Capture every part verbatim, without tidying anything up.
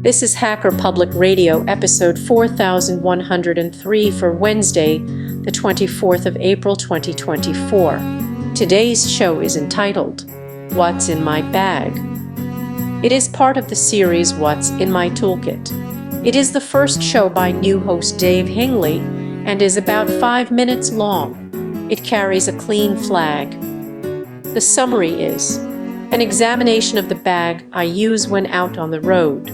This is Hacker Public Radio, episode four thousand one hundred three for Wednesday, the twenty-fourth of April, twenty twenty-four. Today's show is entitled, What's in My Bag? It is part of the series What's in My Toolkit. It is the first show by new host Dave Hingley and is about five minutes long. It carries a clean flag. The summary is, an examination of the bag I use when out on the road.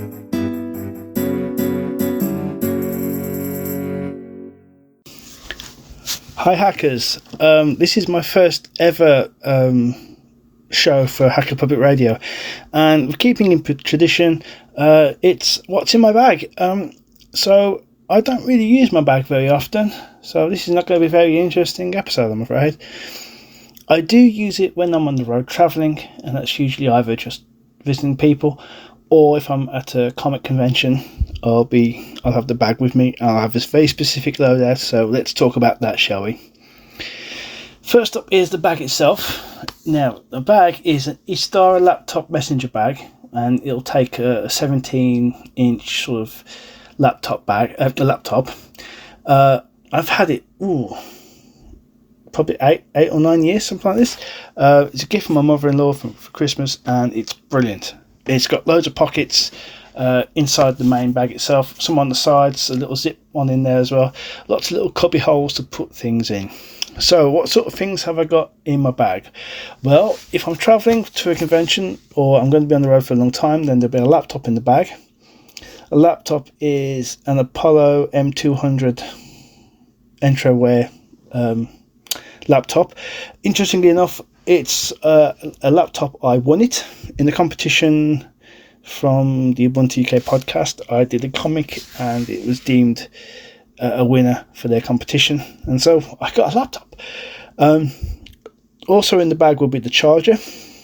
Hi hackers, um, this is my first ever um, show for Hacker Public Radio, and keeping in tradition, uh, it's what's in my bag. Um, so I don't really use my bag very often, so this is not going to be a very interesting episode, I'm afraid. I do use it when I'm on the road travelling, and that's usually either just visiting people, or if I'm at a comic convention, I'll be I'll have the bag with me. I'll have this very specific loadout, so let's talk about that, shall we? First up is the bag itself. Now, the bag is an Istara laptop messenger bag, and it'll take a seventeen inch sort of laptop bag, uh, the laptop. Uh, I've had it, ooh, probably eight, eight or nine years, something like this. Uh, it's a gift from my mother-in-law for, for Christmas, and it's brilliant. It's got loads of pockets uh, inside the main bag itself, some on the sides, a little zip one in there as well, lots of little cubby holes to put things in. So what sort of things have I got in my bag? Well, if I'm travelling to a convention or I'm going to be on the road for a long time, then there'll be a laptop in the bag. A laptop is an Apollo M two hundred Entroware um, laptop. Interestingly enough, it's uh, a laptop. I won it in the competition from the Ubuntu U K podcast. I did a comic and it was deemed uh, a winner for their competition, and so I got a laptop. Um, also in the bag will be the charger.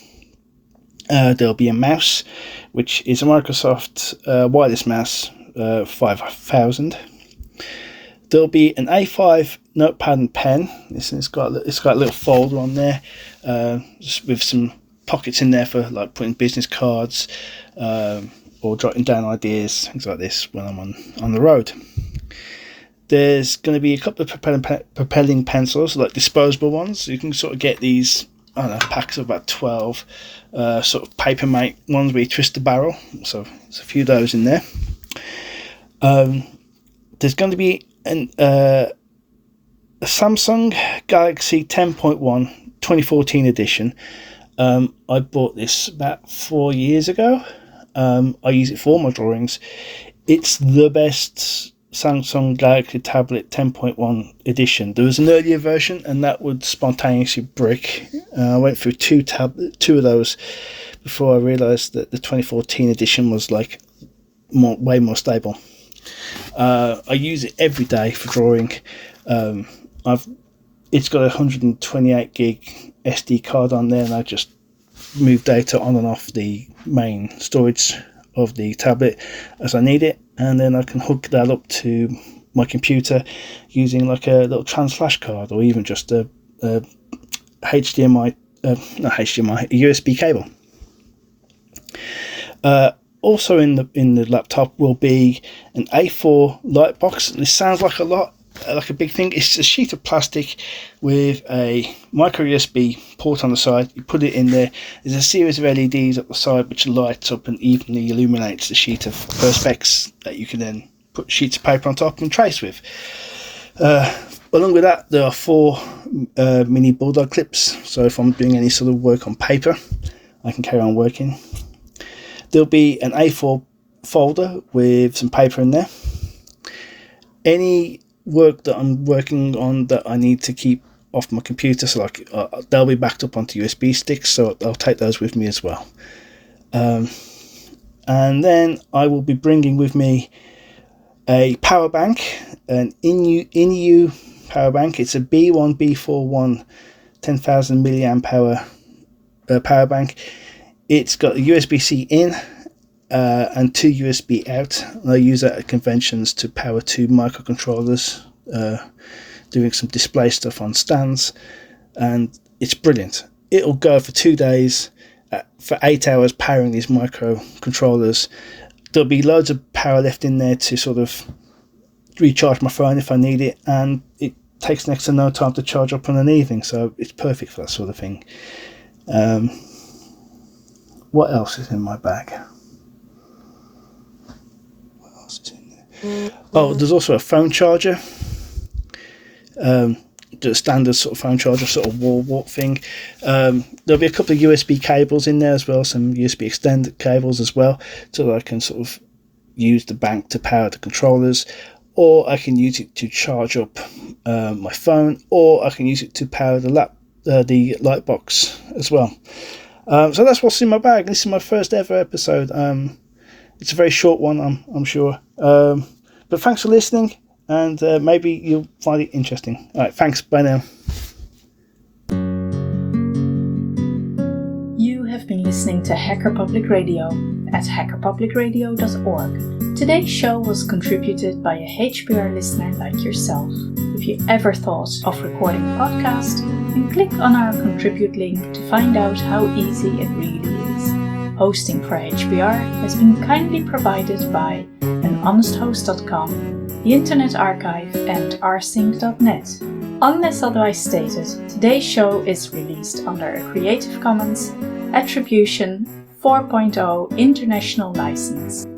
Uh, there'll be a mouse, which is a Microsoft uh, wireless mouse uh, five thousand. There'll be an A five notepad and pen. It's got it's got a little folder on there, uh, just with some pockets in there for like putting business cards um, or jotting down ideas, things like this when I'm on, on the road. There's going to be a couple of propelling, propelling pencils, like disposable ones. You can sort of get these, I don't know, packs of about twelve uh, sort of Papermate ones where you twist the barrel. So there's a few of those in there. Um, there's going to be an, uh, a Samsung Galaxy ten point one twenty fourteen edition. Um, I bought this about four years ago. Um, I use it for all my drawings. It's the best Samsung Galaxy tablet ten point one edition. There was an earlier version, and that would spontaneously brick. Uh, I went through two tab, two of those before I realised that the twenty fourteen edition was like more, way more stable. Uh, I use it every day for drawing. Um, I've it's got a one hundred twenty-eight gig S D card on there, and I just move data on and off the main storage of the tablet as I need it, and then I can hook that up to my computer using like a little trans flash card, or even just a, a H D M I, uh, not H D M I, a U S B cable. Uh, also in the in the laptop will be an A four light box. This sounds like a lot, like a big thing. It's a sheet of plastic with a micro U S B port on the side. You put it in there. There's a series of L E Ds at the side which lights up and evenly illuminates the sheet of Perspex that you can then put sheets of paper on top and trace with. Uh, along with that, there are four uh, mini bulldog clips, so if I'm doing any sort of work on paper, I can carry on working. There'll be an A four folder with some paper in there. Any work that I'm working on that I need to keep off my computer, so like uh, they'll be backed up onto U S B sticks, so I'll take those with me as well. Um, and then I will be bringing with me a power bank, an Inu Inu power bank. It's a B one B forty-one ten thousand milliamp hour uh, power bank. It's got a U S B C in uh, and two U S B out. And I use that at conventions to power two microcontrollers, uh, doing some display stuff on stands, and it's brilliant. It'll go for two days uh, for eight hours powering these microcontrollers. there'll be loads of power left in there to sort of recharge my phone if I need it, and it takes next to no time to charge up on an evening, so it's perfect for that sort of thing. Um, what else is in my bag? What else is in there? Oh, there's also a phone charger. Um, the standard sort of phone charger, sort of wall wart thing. Um, there'll be a couple of U S B cables in there as well, some U S B extended cables as well, so that I can sort of use the bank to power the controllers, or I can use it to charge up uh, my phone, or I can use it to power the lap, uh, the light box as well. Um, so that's what's in my bag. This is my first ever episode. Um, it's a very short one, I'm, I'm sure. Um, but thanks for listening, and uh, maybe you'll find it interesting. All right, thanks. Bye now. You have been listening to Hacker Public Radio at hacker public radio dot org. Today's show was contributed by a H P R listener like yourself. If you ever thought of recording a podcast, then click on our contribute link to find out how easy it really is. Hosting for H P R has been kindly provided by an honest host dot com, the Internet Archive, and r sync dot net. Unless otherwise stated, today's show is released under a Creative Commons Attribution four point oh International License.